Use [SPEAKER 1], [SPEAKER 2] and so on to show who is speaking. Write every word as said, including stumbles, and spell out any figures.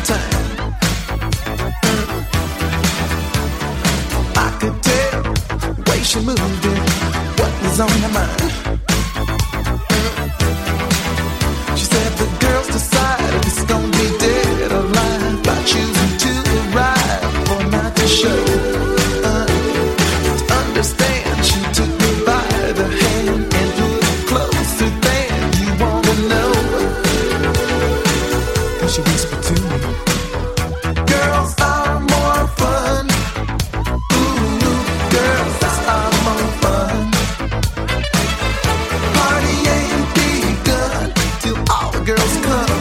[SPEAKER 1] time. I could tell the way she moved it, what was on her mind. She said the girls decide if it's gonna be dead or alive by choosing to arrive or not to show. Uh, to understand, she took me by the hand and pulled closer than you wanna know. And she whispered to me, girls are more fun. Ooh, girls are more fun. Party ain't begun till all the girls come.